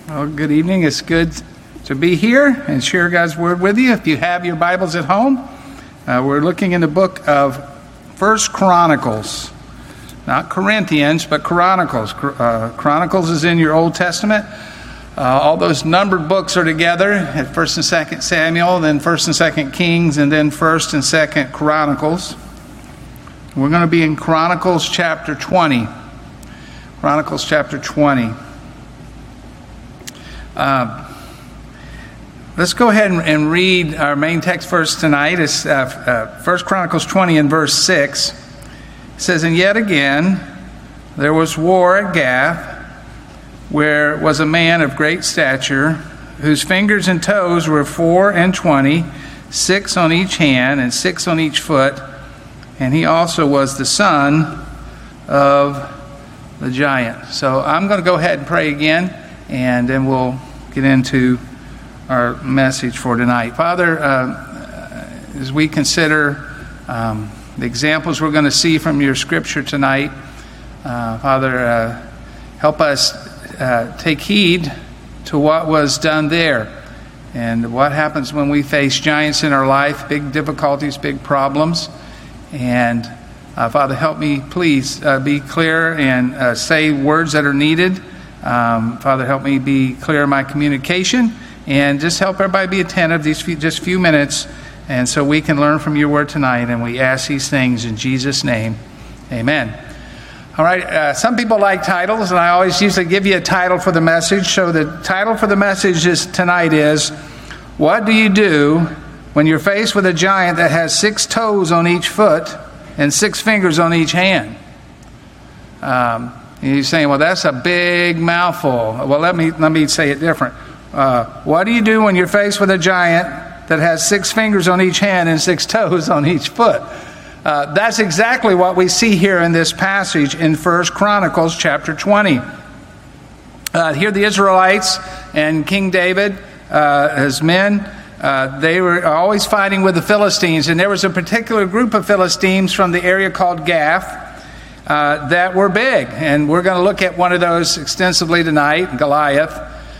Well, good evening. It's good to be here and share God's Word with you. If you have your Bibles at home, we're looking in the book of 1 Chronicles. Not Corinthians, but Chronicles. Chronicles is in your Old Testament. All those numbered books are together at 1st and 2nd Samuel, then 1st and 2nd Kings, and then 1st and 2nd Chronicles. We're going to be in Chronicles chapter 20. Chronicles chapter 20. Let's go ahead and read our main text verse tonight. It's 1 Chronicles 20 and verse 6. It says, "And yet again there was war at Gath, where was a man of great stature, whose fingers and toes were 24, 6 on each hand and 6 on each foot. And he also was the son of the giant." So I'm going to go ahead and pray again, and then we'll get into our message for tonight. Father, as we consider the examples we're going to see from your scripture tonight, Father, help us take heed to what was done there and what happens when we face giants in our life, big difficulties, big problems. And Father, help me, please, be clear and say words that are needed. Father, help me be clear in my communication, and just help everybody be attentive these few minutes, and so we can learn from your word tonight. And we ask these things in Jesus' name. Amen. All right, some people like titles, and I always usually give you a title for the message. So the title for the message tonight is, "What do you do when you're faced with a giant that has 6 toes on each foot and 6 fingers on each hand?" You're saying, "Well, that's a big mouthful." Well, let me say it different. What do you do when you're faced with a giant that has 6 fingers on each hand and 6 toes on each foot? That's exactly what we see here in this passage in 1 Chronicles chapter 20. Here the Israelites and King David, his men, they were always fighting with the Philistines. And there was a particular group of Philistines from the area called Gath that were big. And we're going to look at one of those extensively tonight, Goliath.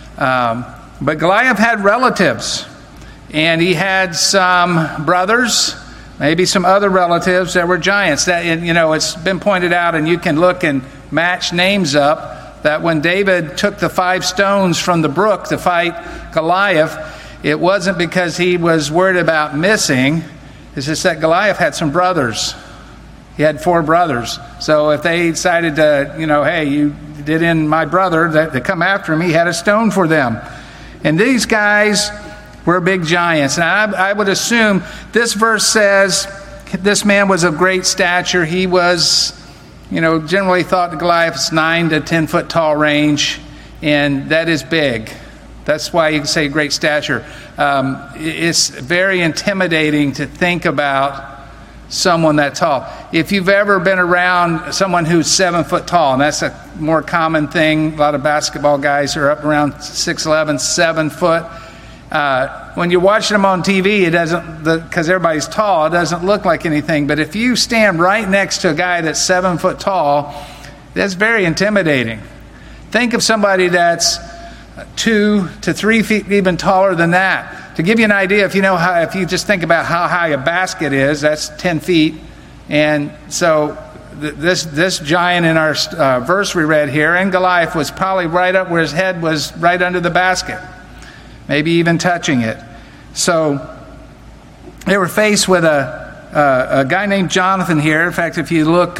But Goliath had relatives. And he had some brothers, maybe some other relatives that were giants. It's been pointed out, and you can look and match names up, that when David took the 5 stones from the brook to fight Goliath, it wasn't because he was worried about missing. It's just that Goliath had some brothers. He had 4 brothers. So if they decided to, hey, you did in my brother, to come after him, he had a stone for them. And these guys were big giants. And I would assume this verse says this man was of great stature. He was, generally thought that Goliath's 9 to 10 foot tall range, and that is big. That's why you can say great stature. It's very intimidating to think about someone that tall. If you've ever been around someone who's 7 foot tall, and that's a more common thing, a lot of basketball guys are up around 6'11", 7 foot. When you're watching them on TV, it doesn't, because everybody's tall, it doesn't look like anything. But if you stand right next to a guy that's 7 foot tall, that's very intimidating. Think of somebody that's 2 to 3 feet even taller than that. To give you an idea, if you just think about how high a basket is, that's 10 feet. And so this giant in our verse we read here, and Goliath, was probably right up where his head was, right under the basket, maybe even touching it. So they were faced with a guy named Jonathan here. In fact, if you look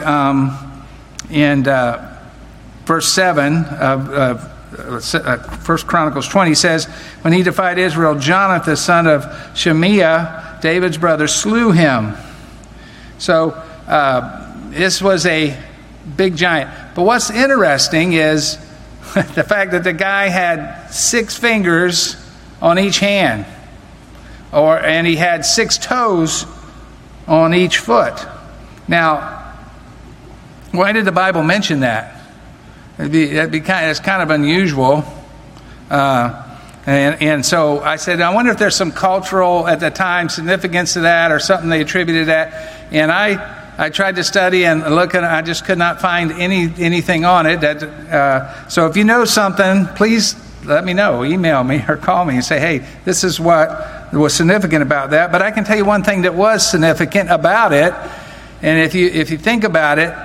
in verse 7 of 1 Chronicles 20, says, "When he defied Israel, Jonathan, the son of Shemaiah, David's brother, slew him." So this was a big giant. But what's interesting is the fact that the guy had 6 fingers on each hand, and he had 6 toes on each foot. Now, why did the Bible mention that? It's kind of unusual. And so I said, I wonder if there's some cultural, at the time, significance to that, or something they attributed that. And I I tried to study and look, and I just could not find anything on it. So if you know something, please let me know. Email me or call me and say, hey, this is what was significant about that. But I can tell you one thing that was significant about it. And if you think about it,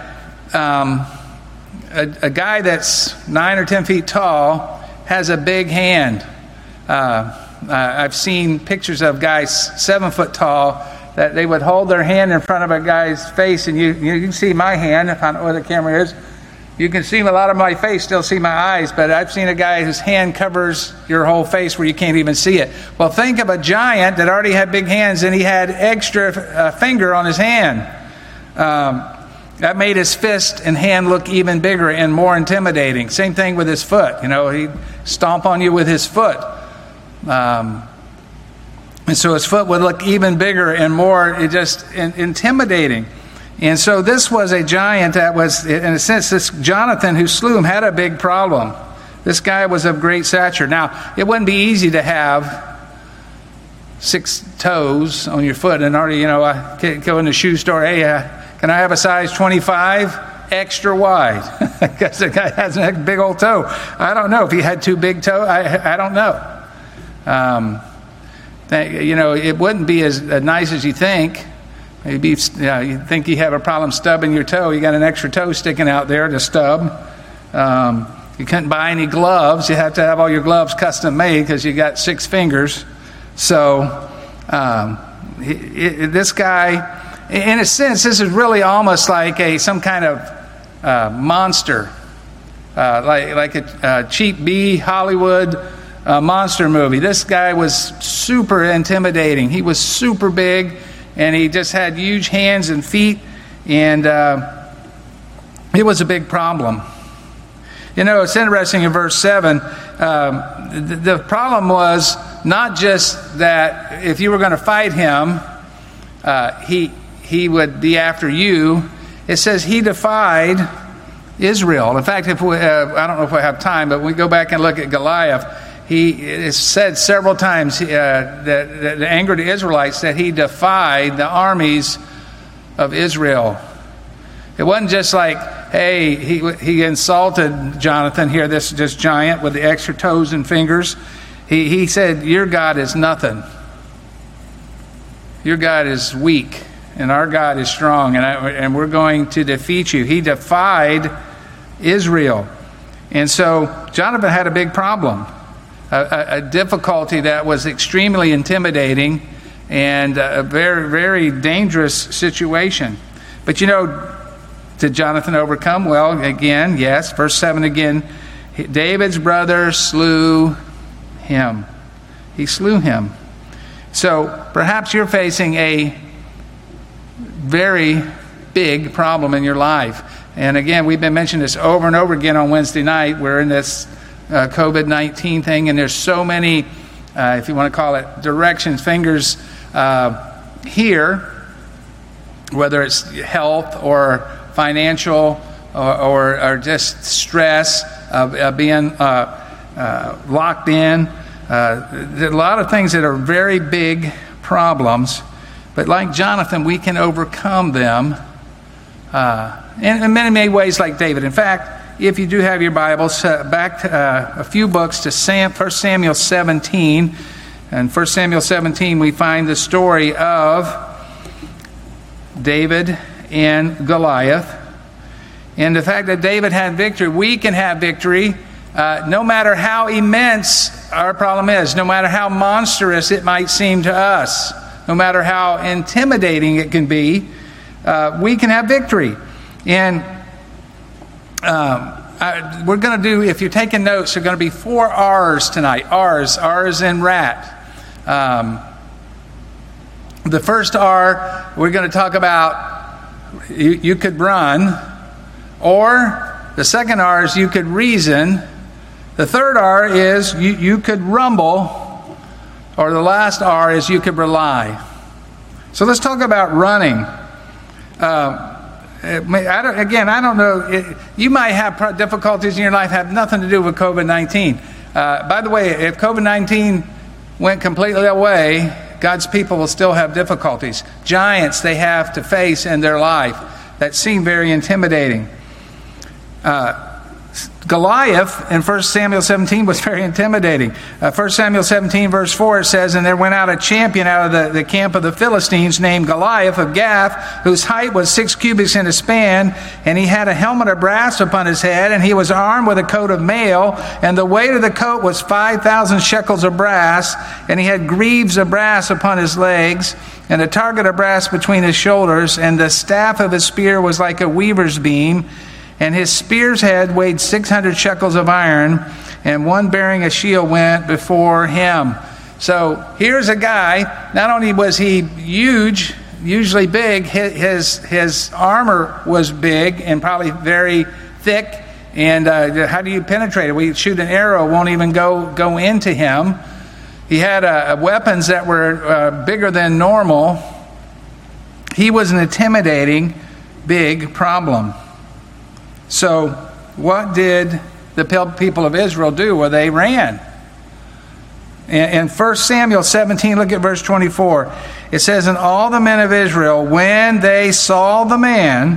a guy that's 9 or 10 feet tall has a big hand. I've seen pictures of guys 7 foot tall that they would hold their hand in front of a guy's face, and you can see my hand, if I know where the camera is. You can see a lot of my face, still see my eyes, but I've seen a guy whose hand covers your whole face where you can't even see it. Well, think of a giant that already had big hands, and he had extra finger on his hand. That made his fist and hand look even bigger and more intimidating. Same thing with his foot. He'd stomp on you with his foot. And so his foot would look even bigger and more intimidating. And so this was a giant that was, in a sense, this Jonathan who slew him had a big problem. This guy was of great stature. Now, it wouldn't be easy to have 6 toes on your foot and already, I go in the shoe store, hey, can I have a size 25 extra wide? Because the guy has a big old toe. I don't know if he had 2 big toes. I don't know. It wouldn't be as nice as you think. Maybe you think you have a problem stubbing your toe. You got an extra toe sticking out there to stub. You couldn't buy any gloves. You have to have all your gloves custom made because you got 6 fingers. So this guy, in a sense, this is really almost like some kind of monster, like a cheap B Hollywood monster movie. This guy was super intimidating. He was super big, and he just had huge hands and feet, and it was a big problem. It's interesting in verse 7, the problem was not just that if you were going to fight him, he would be after you. It says he defied Israel. In fact, I don't know if we have time, but we go back and look at Goliath. It said several times that the anger of the Israelites that he defied the armies of Israel. It wasn't just like, hey, he insulted Jonathan here, this giant with the extra toes and fingers. He said, your God is nothing. Your God is weak, and our God is strong, and we're going to defeat you. He defied Israel. And so Jonathan had a big problem. A difficulty that was extremely intimidating and a very, very dangerous situation. But did Jonathan overcome? Well, again, yes. Verse 7 again, David's brother slew him. He slew him. So perhaps you're facing a very big problem in your life. And again, we've been mentioning this over and over again on Wednesday night. We're in this COVID-19 thing, and there's so many, if you want to call it directions, fingers here, whether it's health or financial or just stress of being locked in. There are a lot of things that are very big problems, but like Jonathan, we can overcome them in many, many ways like David. In fact, if you do have your Bibles, back a few books to 1 Samuel 17. And 1 Samuel 17, we find the story of David and Goliath. And the fact that David had victory, we can have victory no matter how immense our problem is, no matter how monstrous it might seem to us, no matter how intimidating it can be, we can have victory. And we're going to do, if you're taking notes, there are going to be 4 R's tonight. R's in rat. The first R, we're going to talk about you could run, or the second R is you could reason. The third R is you could rumble, or the last R is you could rely. So let's talk about running. I don't know. You might have difficulties in your life have nothing to do with COVID-19. By the way, if COVID-19 went completely away, God's people will still have difficulties. Giants they have to face in their life that seem very intimidating. Goliath in 1 Samuel 17 was very intimidating. 1 Samuel 17 verse 4 says, "And there went out a champion out of the camp of the Philistines named Goliath of Gath, whose height was 6 cubits in a span, and he had a helmet of brass upon his head, and he was armed with a coat of mail, and the weight of the coat was 5,000 shekels of brass, and he had greaves of brass upon his legs, and a target of brass between his shoulders, and the staff of his spear was like a weaver's beam, and his spear's head weighed 600 shekels of iron, and one bearing a shield went before him." So here's a guy, not only was he huge, usually big, his armor was big and probably very thick, and how do you penetrate it? We shoot an arrow, won't even go into him. He had weapons that were bigger than normal. He was an intimidating, big problem. So what did the people of Israel do? Well, they ran. In 1 Samuel 17, look at verse 24. It says, "And all the men of Israel, when they saw the man,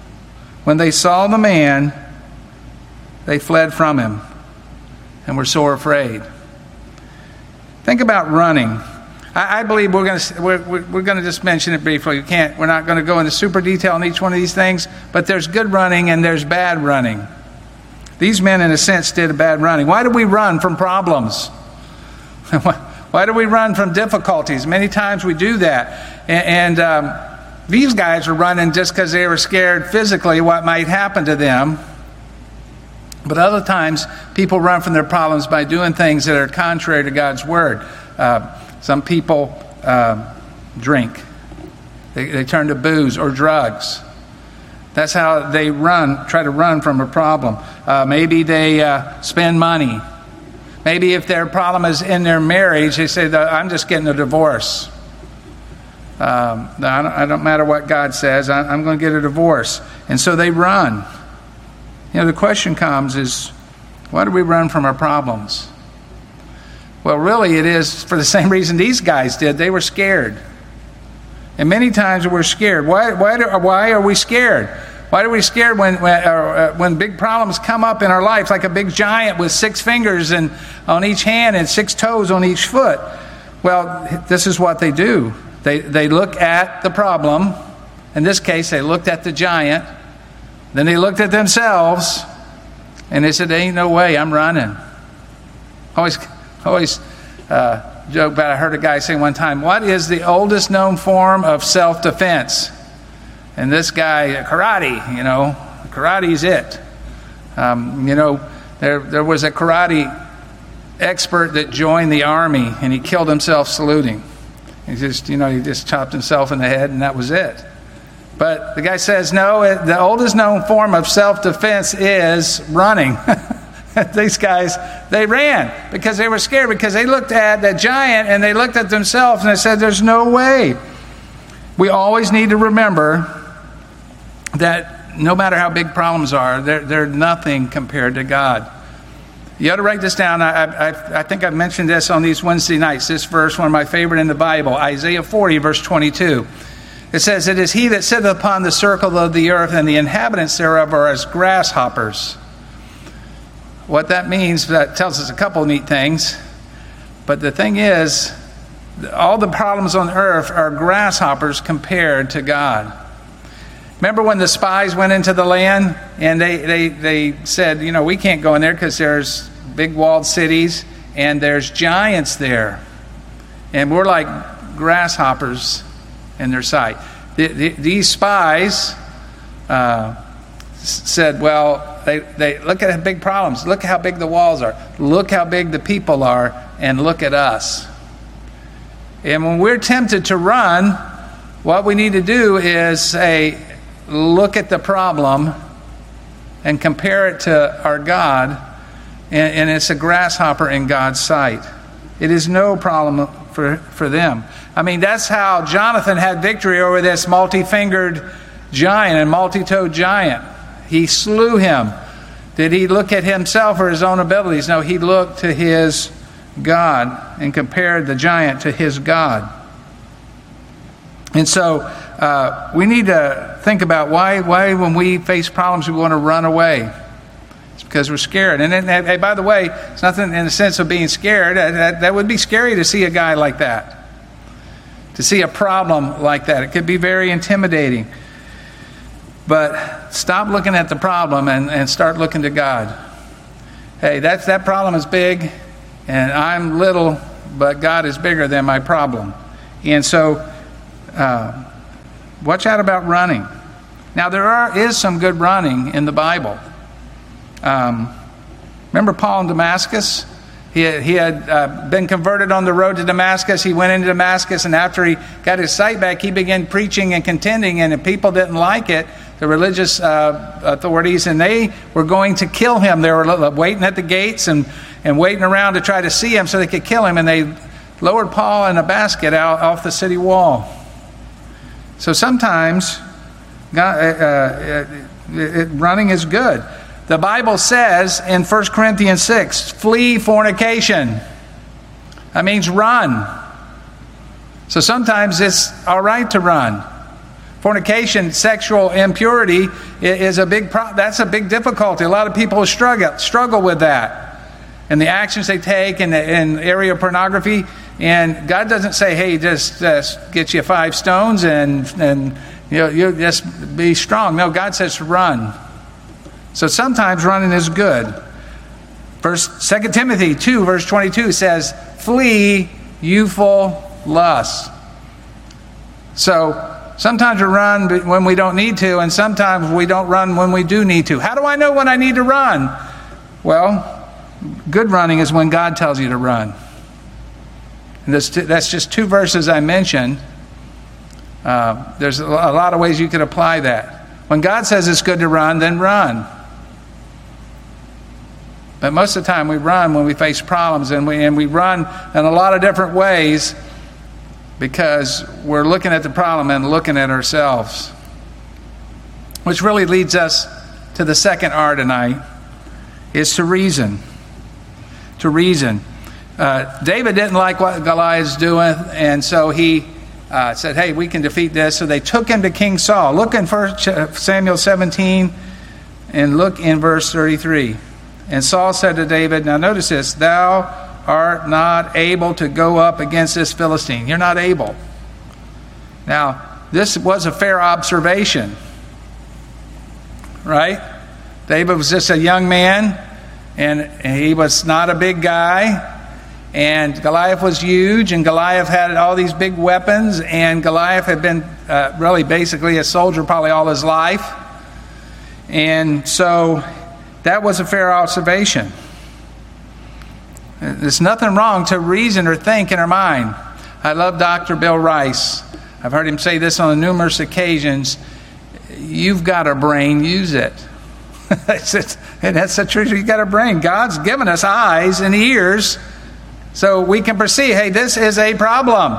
they fled from him and were sore afraid." Think about running. I believe we're going to just mention it briefly. We're not going to go into super detail on each one of these things, but there's good running and there's bad running. These men, in a sense, did bad running. Why do we run from problems? Why do we run from difficulties? Many times we do that. And these guys were running just because they were scared physically what might happen to them. But other times, people run from their problems by doing things that are contrary to God's word. Some people drink. They turn to booze or drugs. That's how they try to run from a problem. Maybe they spend money. Maybe if their problem is in their marriage, they say, "I'm just getting a divorce. I don't matter what God says, I'm going to get a divorce." And so they run. The question comes is, why do we run from our problems? Well, really, it is for the same reason these guys did. They were scared. And many times we're scared. Why are we scared? Why are we scared when big problems come up in our life, like a big giant with 6 fingers on each hand and 6 toes on each foot? Well, this is what they do. They look at the problem. In this case, they looked at the giant. Then they looked at themselves, and they said, "There ain't no way, I'm running." Always joke about, I heard a guy say one time, "What is the oldest known form of self-defense?" And this guy, karate, karate's it. There was a karate expert that joined the army, and he killed himself saluting. He just chopped himself in the head, and that was it. But the guy says, no, the oldest known form of self-defense is running. These guys, they ran because they were scared, because they looked at the giant and they looked at themselves and they said, "There's no way." We always need to remember that no matter how big problems are, they're nothing compared to God. You ought to write this down. I think I've mentioned this on these Wednesday nights. This verse, one of my favorite in the Bible, Isaiah 40, verse 22. It says, "It is he that sitteth upon the circle of the earth, and the inhabitants thereof are as grasshoppers." What that means, that tells us a couple of neat things. But the thing is, all the problems on earth are grasshoppers compared to God. Remember when the spies went into the land and they said, we can't go in there because there's big walled cities and there's giants there. And we're like grasshoppers in their sight. These spies said, well, they look at the big problems. Look how big the walls are. Look how big the people are, and look at us. And when we're tempted to run, what we need to do is say, look at the problem and compare it to our God, and it's a grasshopper in God's sight. It is no problem for them. I mean, that's how Jonathan had victory over this multi-fingered giant and multi-toed giant. He slew him. Did he look at himself or his own abilities? No, he looked to his God and compared the giant to his God. And so we need to think about why when we face problems we want to run away. It's because we're scared. And then, hey, by the way, it's nothing in the sense of being scared. That would be scary to see a guy like that, to see a problem like that. It could be very intimidating. But stop looking at the problem and start looking to God. Hey, that problem is big, and I'm little, but God is bigger than my problem. And so, watch out about running. Now, there is some good running in the Bible. Remember Paul in Damascus? He had been converted on the road to Damascus. He went into Damascus, and after he got his sight back, he began preaching and contending, and the people didn't like it, the religious authorities, and they were going to kill him. They were waiting at the gates and waiting around to try to see him so they could kill him, and they lowered Paul in a basket out off the city wall. So sometimes running is good. The Bible says in 1 Corinthians 6, flee fornication. That means run. So sometimes it's all right to run. Fornication, sexual impurity, is a big that's a big difficulty. A lot of people struggle with that, and the actions they take in the area of pornography. And God doesn't say, "Hey, just get you 5 stones and you just be strong." No, God says run. So sometimes running is good. 2 Timothy 2 verse 22 says, "Flee youthful lusts." So sometimes we run when we don't need to, and sometimes we don't run when we do need to. How do I know when I need to run? Well, good running is when God tells you to run. And that's just 2 verses I mentioned. There's a lot of ways you could apply that. When God says it's good to run, then run. But most of the time we run when we face problems, and we run in a lot of different ways because we're looking at the problem and looking at ourselves. Which really leads us to the second R tonight, is to reason. To reason. David didn't like what Goliath's doing, and so he said, hey, we can defeat this. So they took him to King Saul. Look in 1 Samuel 17 and look in verse 33. And Saul said to David, now notice this, thou art not able to go up against this Philistine. You're not able. Now, this was a fair observation, right? David was just a young man, and he was not a big guy. And Goliath was huge, and Goliath had all these big weapons, and Goliath had been really basically a soldier probably all his life. And so that was a fair observation. There's nothing wrong to reason or think in our mind. I love Dr. Bill Rice. I've heard him say this on numerous occasions. You've got a brain, use it. And that's the truth. You've got a brain. God's given us eyes and ears so we can perceive, hey, this is a problem.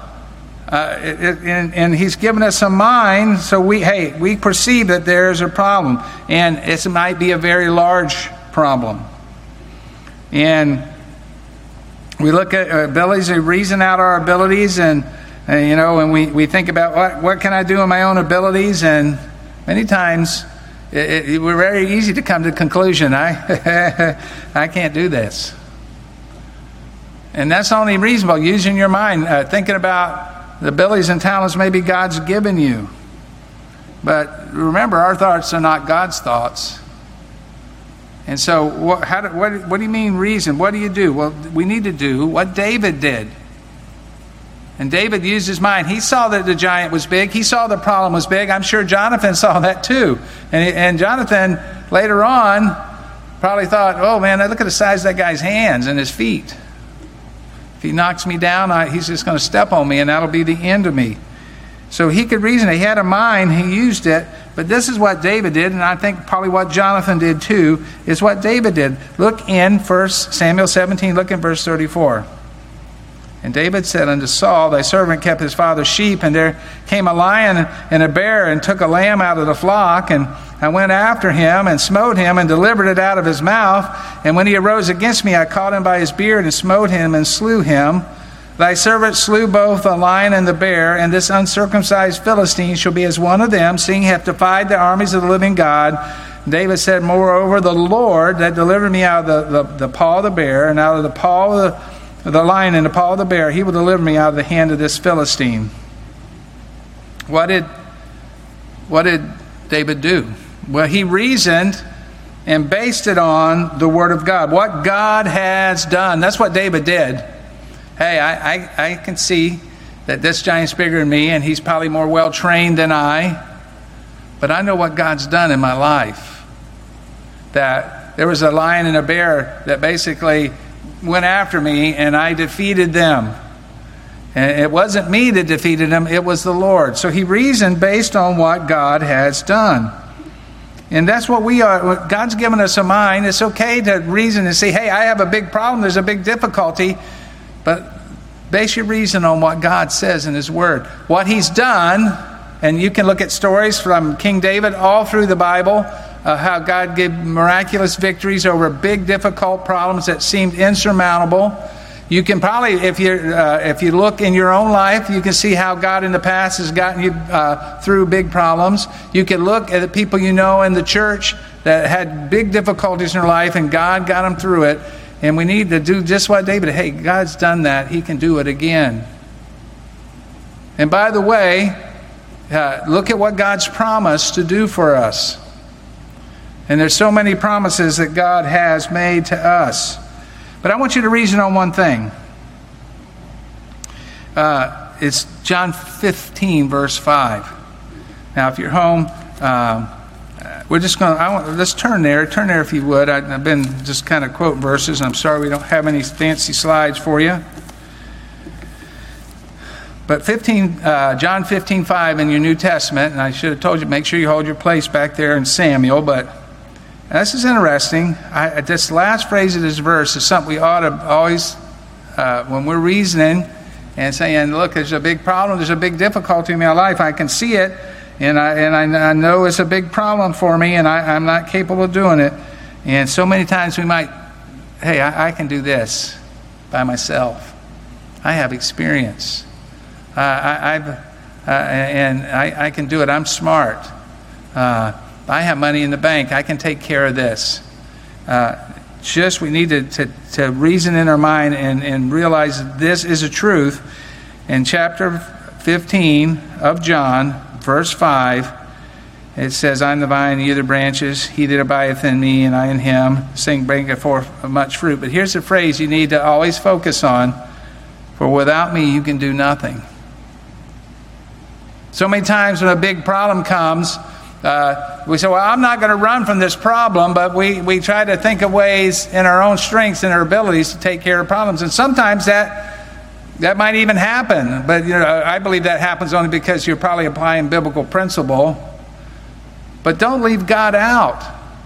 And He's given us a mind so we perceive that there's a problem. And it might be a very large problem. And we look at our abilities, we reason out our abilities, and we think about what can I do in my own abilities, and many times we're very easy to come to the conclusion, I can't do this. And that's only reasonable, using your mind, thinking about the abilities and talents maybe God's given you. But remember, our thoughts are not God's thoughts. And so what do you mean reason? What do you do? Well, we need to do what David did. And David used his mind. He saw that the giant was big. He saw the problem was big. I'm sure Jonathan saw that too. And Jonathan later on probably thought, oh man, look at the size of that guy's hands and his feet. If he knocks me down, he's just going to step on me, and that'll be the end of me. So he could reason. He had a mind. He used it. But this is what David did, and I think probably what Jonathan did too, is what David did. Look in 1 Samuel 17, look in verse 34. And David said unto Saul, thy servant kept his father's sheep, and there came a lion and a bear, and took a lamb out of the flock, and I went after him, and smote him, and delivered it out of his mouth. And when he arose against me, I caught him by his beard, and smote him, and slew him. Thy servant slew both the lion and the bear, and this uncircumcised Philistine shall be as one of them, seeing he hath defied the armies of the living God. David said, moreover, the Lord that delivered me out of the paw of the bear, and out of the paw of the lion and the paw of the bear, he will deliver me out of the hand of this Philistine. What did David do? Well, he reasoned and based it on the Word of God. What God has done. That's what David did. Hey, I can see that this giant's bigger than me, and he's probably more well-trained than I. But I know what God's done in my life. That there was a lion and a bear that basically went after me, and I defeated them. And it wasn't me that defeated them, it was the Lord. So he reasoned based on what God has done. And that's what we are. God's given us a mind. It's okay to reason and say, hey, I have a big problem, there's a big difficulty. But base your reason on what God says in His Word. What He's done, and you can look at stories from King David all through the Bible, how God gave miraculous victories over big, difficult problems that seemed insurmountable. You can probably, if you look in your own life, you can see how God in the past has gotten you through big problems. You can look at the people you know in the church that had big difficulties in their life, and God got them through it. And we need to do just what David did. Hey, God's done that. He can do it again. And by the way, look at what God's promised to do for us. And there's so many promises that God has made to us. But I want you to reason on one thing. It's John 15, verse 5. Now, if you're home, we're just going to, let's turn there. Turn there if you would. I've been just kind of quoting verses. I'm sorry we don't have any fancy slides for you. But John 15:5 in your New Testament, and I should have told you, make sure you hold your place back there in Samuel, but this is interesting. This last phrase of this verse is something we ought to always, when we're reasoning and saying, look, there's a big problem, there's a big difficulty in my life, I can see it, and I know it's a big problem for me, and I'm not capable of doing it. And so many times we might, hey, I can do this by myself. I have experience. I can do it. I'm smart. I have money in the bank. I can take care of this. We need to reason in our mind and realize that this is a truth. In chapter 15 of John, verse 5, it says, I'm the vine, ye the branches. He that abideth in me, and I in him, sing bringeth forth much fruit. But here's the phrase you need to always focus on. For without me, you can do nothing. So many times when a big problem comes, we say, well, I'm not going to run from this problem, but we try to think of ways in our own strengths and our abilities to take care of problems. And sometimes that might even happen. But I believe that happens only because you're probably applying biblical principle. But don't leave God out.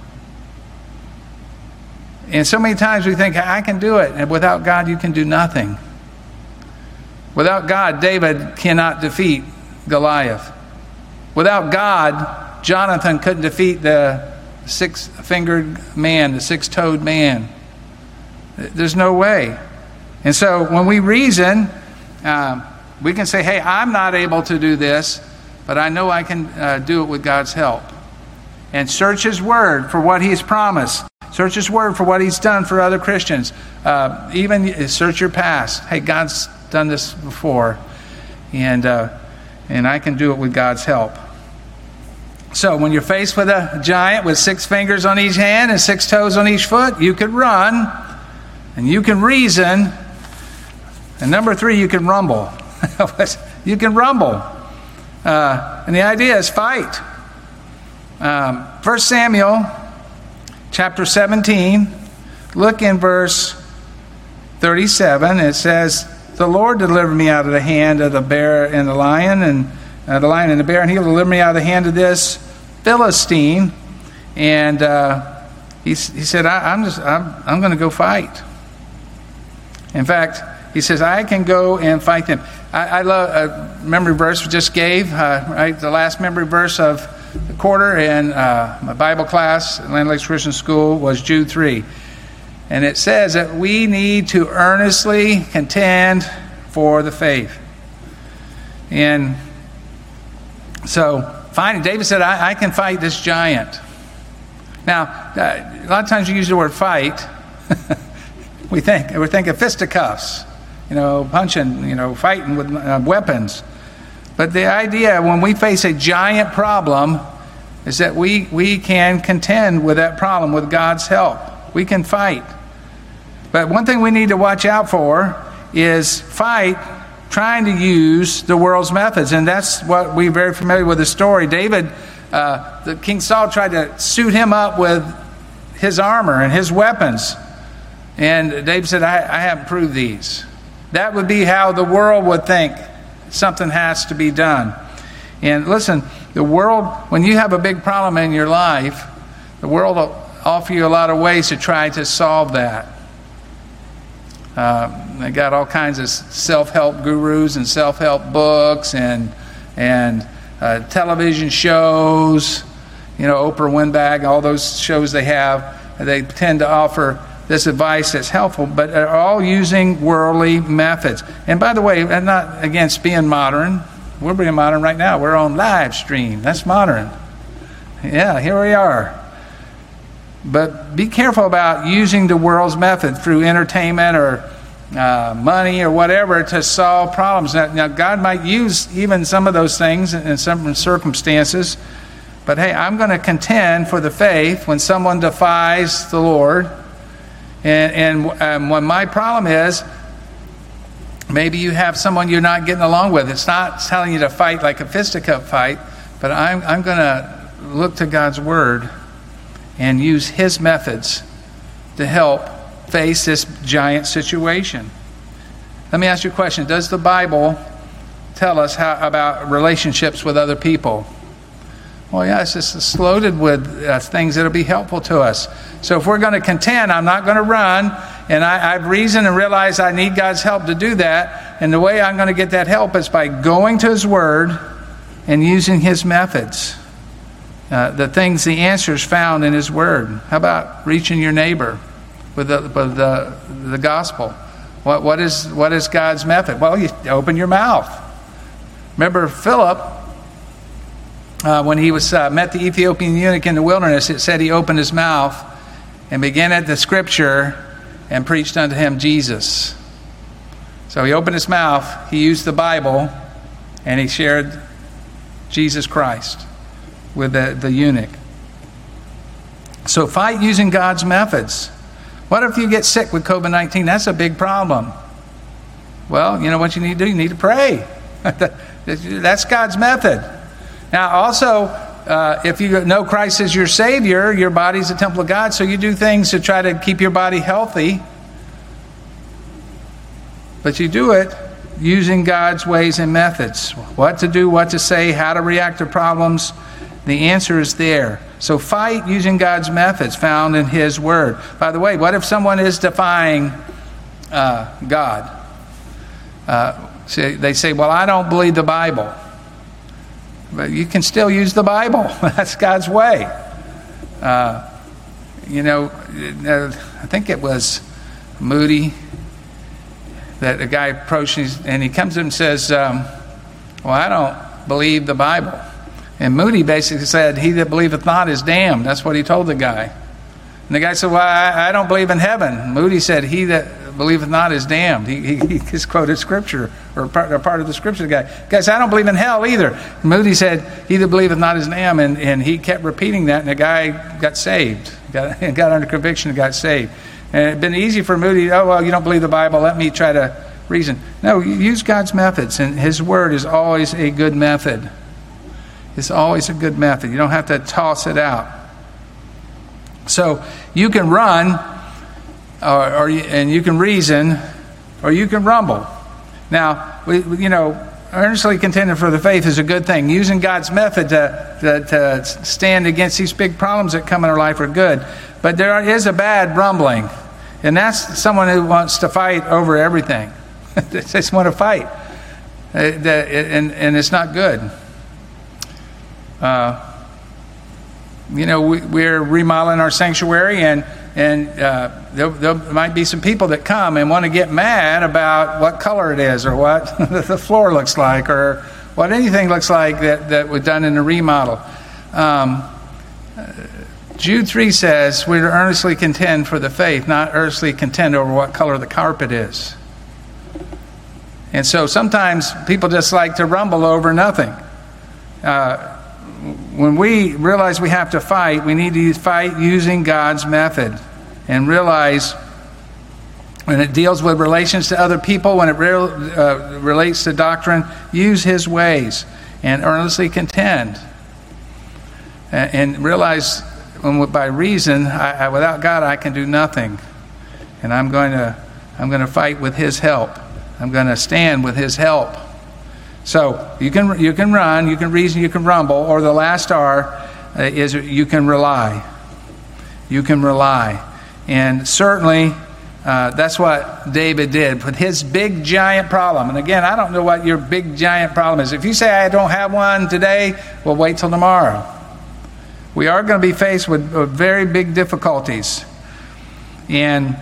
And so many times we think, I can do it. And without God, you can do nothing. Without God, David cannot defeat Goliath. Without God, Jonathan couldn't defeat the six-fingered man, the six-toed man. There's no way. And so when we reason, we can say, hey, I'm not able to do this, but I know I can do it with God's help. And search His Word for what He's promised. Search His Word for what He's done for other Christians. Even search your past. Hey, God's done this before. And I can do it with God's help. So when you're faced with a giant with 6 fingers on each hand and 6 toes on each foot, you can run and you can reason. And number 3, you can rumble. You can rumble. And the idea is fight. 1 Samuel chapter 17, look in verse 37. It says, the Lord delivered me out of the hand of the bear and the lion, and the lion and the bear, and He'll deliver me out of the hand of this Philistine. And he said, I'm going to go fight. In fact, he says, I can go and fight them. I love a memory verse we just gave, right? The last memory verse of the quarter in my Bible class at Land Lakes Christian School was Jude 3. And it says that we need to earnestly contend for the faith. And so, finally, David said, I can fight this giant. Now, a lot of times you use the word fight. we think of fisticuffs, punching, fighting with weapons. But the idea when we face a giant problem is that we can contend with that problem with God's help. We can fight. But one thing we need to watch out for is fight trying to use the world's methods. And that's what we're very familiar with the story. David, the King Saul tried to suit him up with his armor and his weapons. And David said, I haven't proved these. That would be how the world would think something has to be done. And listen, the world, when you have a big problem in your life, the world will offer you a lot of ways to try to solve that. They got all kinds of self-help gurus and self-help books and television shows, Oprah Winbag, all those shows they have. They tend to offer this advice that's helpful, but are all using worldly methods. And by the way, I'm not against being modern. We're being modern right now. We're on live stream. That's modern. Yeah, here we are. But be careful about using the world's method through entertainment or money or whatever to solve problems. Now, God might use even some of those things in some circumstances. But hey, I'm going to contend for the faith when someone defies the Lord. And when my problem is, maybe you have someone you're not getting along with. It's not telling you to fight like a fisticuff fight, but I'm going to look to God's Word and use His methods to help face this giant situation. Let me ask you a question. Does the Bible tell us about relationships with other people? Well, yeah, it's just loaded with things that will be helpful to us. So if we're going to contend, I'm not going to run, and I've reasoned and realized I need God's help to do that. And the way I'm going to get that help is by going to His Word and using His methods. The answers found in His Word. How about reaching your neighbor with the gospel? What is God's method? Well, you open your mouth. Remember Philip, when he was met the Ethiopian eunuch in the wilderness, it said he opened his mouth and began at the Scripture and preached unto him Jesus. So he opened his mouth, he used the Bible, and he shared Jesus Christ with the eunuch. So fight using God's methods. What if you get sick with COVID-19? That's a big problem. Well, you know what you need to do? You need to pray. That's God's method. Now also, if you know Christ as your Savior, your body's a temple of God, so you do things to try to keep your body healthy. But you do it using God's ways and methods. What to do, what to say, how to react to problems. The answer is there. So fight using God's methods found in His Word. By the way, what if someone is defying God? They say, well, I don't believe the Bible. But you can still use the Bible. That's God's way. I think it was Moody that a guy approached and he comes to him and says, well, I don't believe the Bible. And Moody basically said, he that believeth not is damned. That's what he told the guy. And the guy said, well, I don't believe in heaven. Moody said, he that believeth not is damned. He just quoted Scripture, or part of the Scripture. The guy said, I don't believe in hell either. Moody said, he that believeth not is damned. And he kept repeating that, and the guy got saved. Got under conviction and got saved. And it had been easy for Moody, oh, well, you don't believe the Bible, let me try to reason. No, use God's methods, and His Word is always a good method. It's always a good method. You don't have to toss it out. So you can run, and you can reason, or you can rumble. Now, earnestly contending for the faith is a good thing. Using God's method to stand against these big problems that come in our life are good. But there is a bad rumbling, and that's someone who wants to fight over everything. They just want to fight, and it's not good. We're remodeling our sanctuary, and there might be some people that come and want to get mad about what color it is, or what the floor looks like, or what anything looks like that was done in the remodel. Jude 3 says we're to earnestly contend for the faith, not earnestly contend over what color the carpet is. And so sometimes people just like to rumble over nothing. When we realize we have to fight, we need to fight using God's method and realize when it deals with relations to other people, when it relates to doctrine, use His ways and earnestly contend. And realize by reason, without God, I can do nothing. And I'm going to fight with His help. I'm going to stand with His help. So you can run, you can reason, you can rumble, or the last R is you can rely. You can rely. And certainly that's what David did. But his big giant problem, and again, I don't know what your big giant problem is. If you say I don't have one today, well, wait till tomorrow. We are going to be faced with very big difficulties. In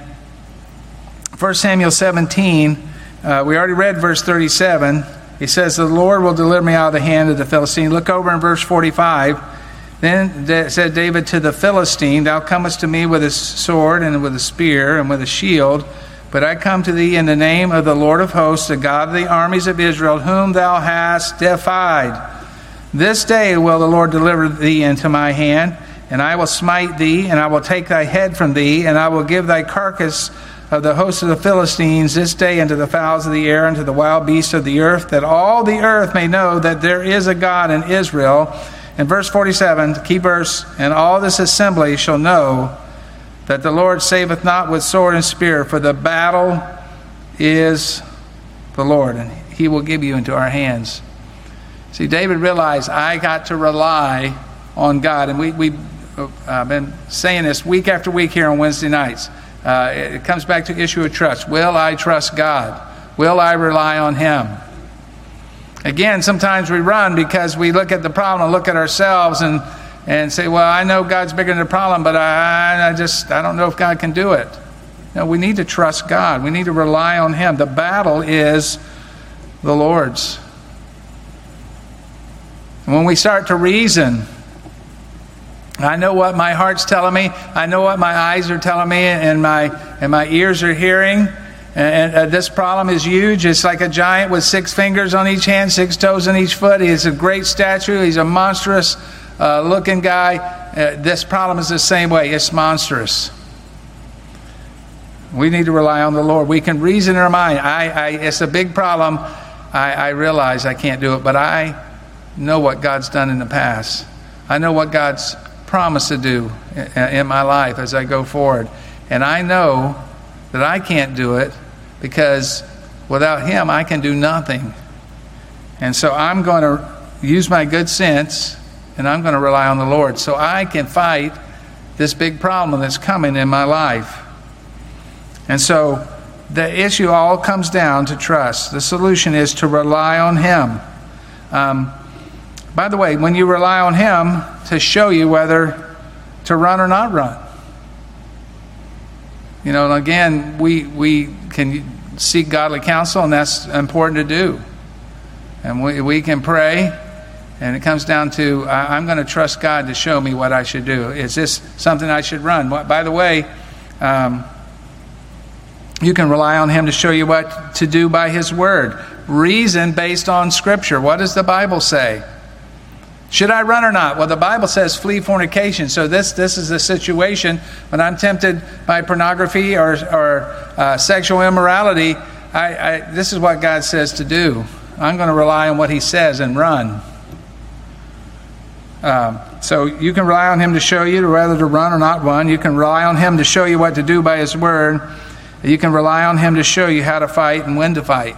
1 Samuel 17, we already read verse 37. He says, the Lord will deliver me out of the hand of the Philistine. Look over in verse 45. Then said David to the Philistine, thou comest to me with a sword and with a spear and with a shield, but I come to thee in the name of the Lord of hosts, the God of the armies of Israel, whom thou hast defied. This day will the Lord deliver thee into my hand, and I will smite thee, and I will take thy head from thee, and I will give thy carcass of the host of the Philistines this day unto the fowls of the air, and to the wild beasts of the earth, that all the earth may know that there is a God in Israel. And verse 47, key verse, and all this assembly shall know that the Lord saveth not with sword and spear, for the battle is the Lord, and He will give you into our hands. See, David realized, I got to rely on God. And we've been saying this week after week here on Wednesday nights. It comes back to issue of trust. Will I trust God? Will I rely on Him? Again, sometimes we run because we look at the problem and look at ourselves and say, well, I know God's bigger than the problem, but I don't know if God can do it. No, we need to trust God. We need to rely on Him. The battle is the Lord's. When we start to reason, I know what my heart's telling me. I know what my eyes are telling me, and my ears are hearing. And this problem is huge. It's like a giant with 6 fingers on each hand, 6 toes on each foot. He's a great statue. He's a monstrous looking guy. This problem is the same way. It's monstrous. We need to rely on the Lord. We can reason in our mind. It's a big problem. I realize I can't do it, but I know what God's done in the past. I know what God's promised to do in my life as I go forward. And I know that I can't do it because without Him I can do nothing. And so I'm going to use my good sense and I'm going to rely on the Lord so I can fight this big problem that's coming in my life. And so the issue all comes down to trust. The solution is to rely on Him. By the way, when you rely on Him to show you whether to run or not run. You know, and again, we can seek godly counsel, and that's important to do. And we can pray, and it comes down to, I'm going to trust God to show me what I should do. Is this something I should run? By the way, you can rely on Him to show you what to do by His Word. Reason based on Scripture. What does the Bible say? Should I run or not? Well, the Bible says flee fornication. So this is a situation when I'm tempted by pornography or sexual immorality. This is what God says to do. I'm going to rely on what He says and run. So you can rely on Him to show you whether to run or not run. You can rely on Him to show you what to do by His Word. You can rely on Him to show you how to fight and when to fight.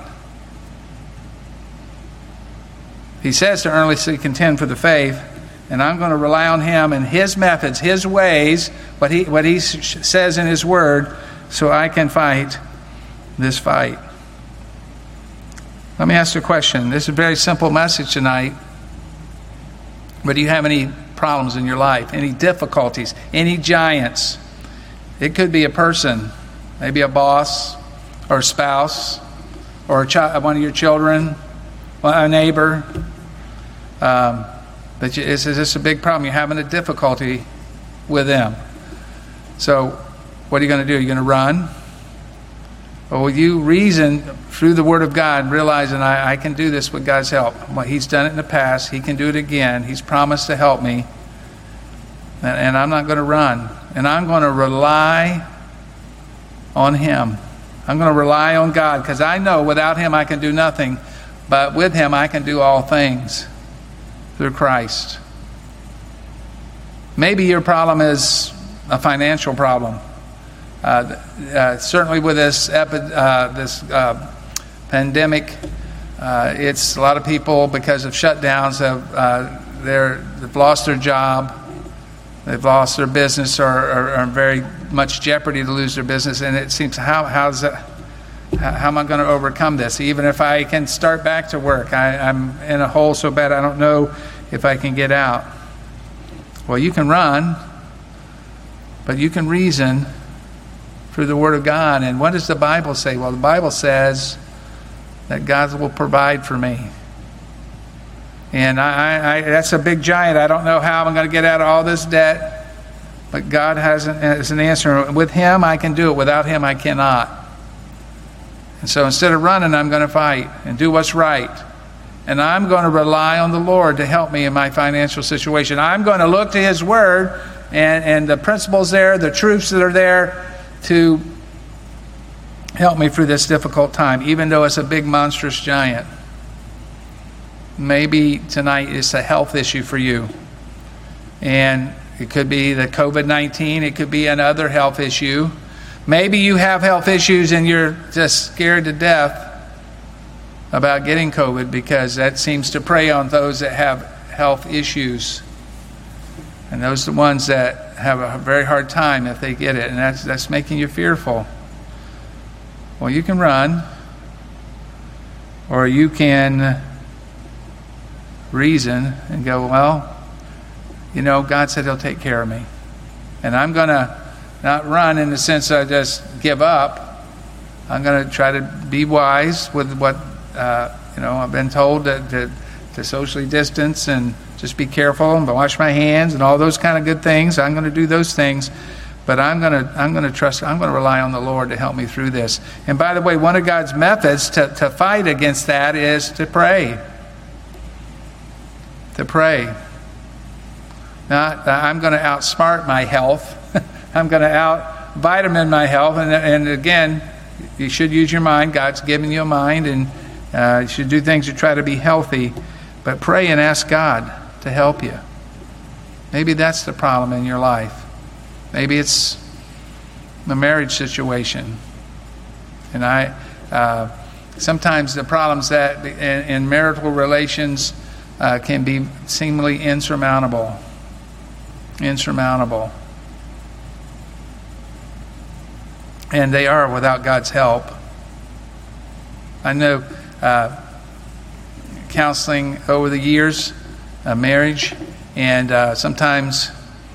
He says to earnestly contend for the faith, and I'm going to rely on Him and His methods, His ways, what He says in His Word, so I can fight this fight. Let me ask you a question. This is a very simple message tonight, but do you have any problems in your life, any difficulties, any giants? It could be a person, maybe a boss or a spouse or one of your children, a neighbor. But is this a big problem? You're having a difficulty with them. So what are you going to do? Are you going to run? Or will you reason through the Word of God, realizing I can do this with God's help? Well, He's done it in the past. He can do it again. He's promised to help me. And I'm not going to run. And I'm going to rely on Him. I'm going to rely on God, because I know without Him I can do nothing. But with Him I can do all things through Christ. Maybe your problem is a financial problem. Certainly with this pandemic, it's a lot of people, because of shutdowns, they've lost their job, they've lost their business, or are in very much jeopardy to lose their business. And it seems, how am I going to overcome this? Even if I can start back to work, I'm in a hole so bad I don't know if I can get out. Well, you can run, but you can reason through the Word of God. And what does the Bible say? Well, the Bible says that God will provide for me. And that's a big giant. I don't know how I'm going to get out of all this debt, but God has an answer. With Him, I can do it. Without Him, I cannot. And so instead of running, I'm going to fight and do what's right. And I'm going to rely on the Lord to help me in my financial situation. I'm going to look to His Word and the principles there, the truths that are there, to help me through this difficult time, even though it's a big, monstrous giant. Maybe tonight it's a health issue for you. And it could be the COVID-19. It could be another health issue. Maybe you have health issues and you're just scared to death about getting COVID, because that seems to prey on those that have health issues. And those are the ones that have a very hard time if they get it. And that's making you fearful. Well, you can run, or you can reason and go, well, God said He'll take care of me. And I'm going to not run in the sense I just give up. I'm going to try to be wise with what, I've been told to socially distance and just be careful and wash my hands and all those kind of good things. I'm going to do those things. But I'm going to trust, I'm going to rely on the Lord to help me through this. And by the way, one of God's methods to fight against that is to pray. To pray. Not, I'm going to outsmart my health. I'm going to out-vitamin my health. And again, you should use your mind. God's given you a mind, and you should do things to try to be healthy. But pray and ask God to help you. Maybe that's the problem in your life. Maybe it's a marriage situation. And sometimes the problems that in marital relations can be seemingly insurmountable. Insurmountable. And they are without God's help. I know counseling over the years, marriage, and sometimes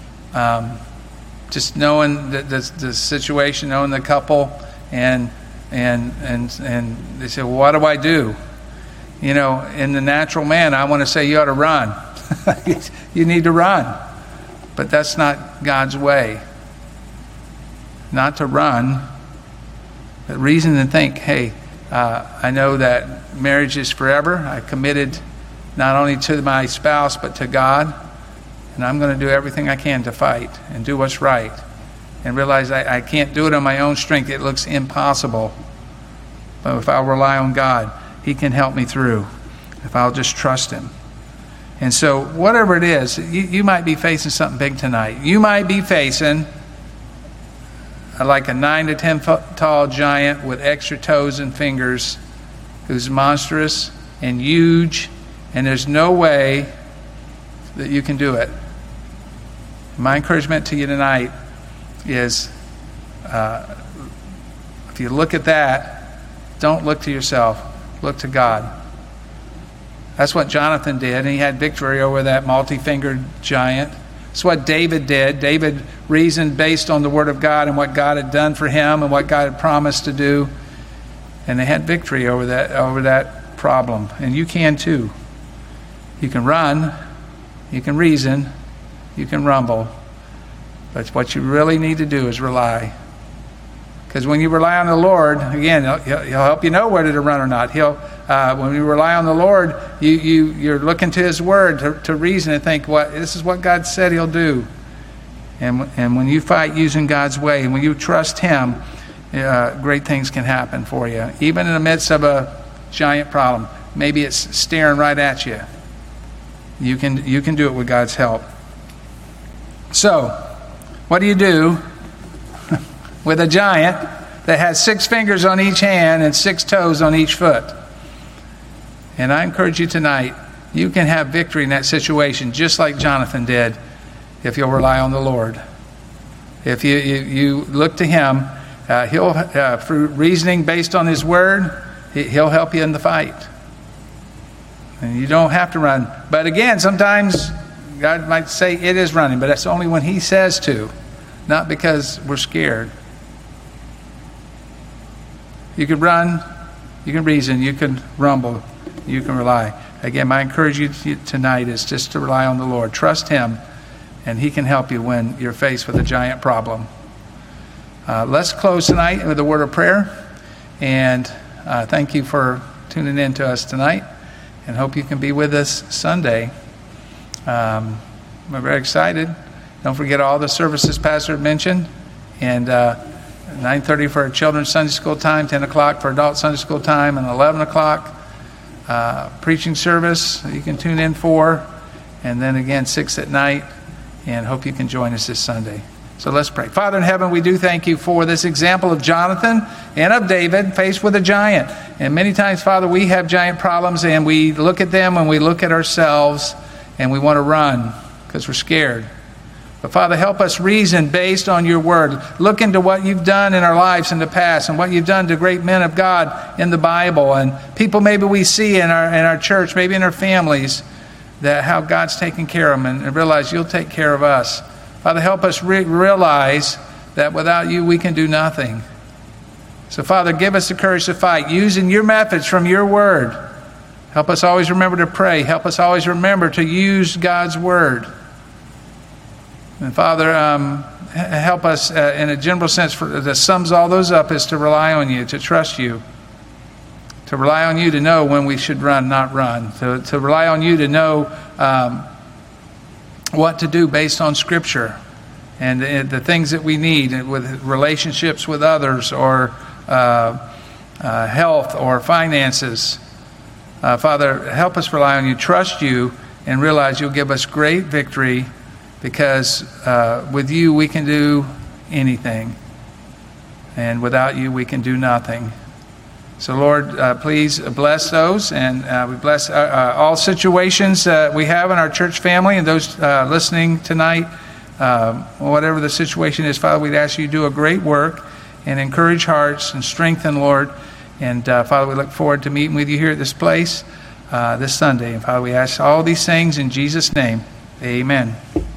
just knowing the situation, knowing the couple, and they say, well, what do I do? In the natural man, I want to say you ought to run. You need to run. But that's not God's way. Not to run, but reason and think, hey, I know that marriage is forever. I committed not only to my spouse, but to God. And I'm going to do everything I can to fight and do what's right. And realize I can't do it on my own strength. It looks impossible. But if I'll rely on God, He can help me through. If I'll just trust Him. And so whatever it is, you might be facing something big tonight. You might be facing like a 9 to 10 foot tall giant with extra toes and fingers, who's monstrous and huge, and there's no way that you can do it. My encouragement to you tonight is, if you look at that, don't look to yourself, look to God. That's what Jonathan did, and he had victory over that multi-fingered giant. That's what David did. David reasoned based on the Word of God and what God had done for him and what God had promised to do. And they had victory over that problem. And you can too. You can run, you can reason, you can rumble. But what you really need to do is rely. Because when you rely on the Lord, again, He'll help you know whether to run or not. When you rely on the Lord, you're looking to His Word to reason and think, this is what God said He'll do. And when you fight using God's way, and when you trust Him, great things can happen for you. Even in the midst of a giant problem. Maybe it's staring right at you. You can do it with God's help. So, what do you do with a giant that has 6 fingers on each hand and 6 toes on each foot? And I encourage you tonight, you can have victory in that situation just like Jonathan did if you'll rely on the Lord. If you look to Him, He'll, through reasoning based on His Word, He'll help you in the fight. And you don't have to run. But again, sometimes God might say it is running, but that's only when He says to, not because we're scared. You can run, you can reason, you can rumble, you can rely. Again, my encouragement tonight is just to rely on the Lord. Trust Him, and He can help you when you're faced with a giant problem. Let's close tonight with a word of prayer. And thank you for tuning in to us tonight, and hope you can be with us Sunday. We're very excited. Don't forget all the services Pastor mentioned. And 9:30 for children's Sunday school time, 10 o'clock for adult Sunday school time, and 11 o'clock preaching service you can tune in for. And then again, 6 at night. And hope you can join us this Sunday. So let's pray. Father in heaven, we do thank you for this example of Jonathan and of David faced with a giant. And many times, Father, we have giant problems and we look at them and we look at ourselves and we want to run because we're scared. But Father, help us reason based on your word. Look into what you've done in our lives in the past and what you've done to great men of God in the Bible and people maybe we see in our church, maybe in our families, that how God's taking care of them, and realize you'll take care of us. Father, help us realize that without you, we can do nothing. So, Father, give us the courage to fight using your methods from your word. Help us always remember to pray. Help us always remember to use God's word. And, Father, help us in a general sense that sums all those up is to rely on you, to trust you. To rely on you to know when we should run, not run. To rely on you to know what to do based on Scripture and the things that we need with relationships with others or health or finances. Father, help us rely on you, trust you, and realize you'll give us great victory because with you we can do anything. And without you we can do nothing. So, Lord, please bless those, and we bless all situations we have in our church family and those listening tonight. Whatever the situation is, Father, we'd ask you to do a great work and encourage hearts and strengthen, Lord. And, Father, we look forward to meeting with you here at this place this Sunday. And, Father, we ask all these things in Jesus' name. Amen.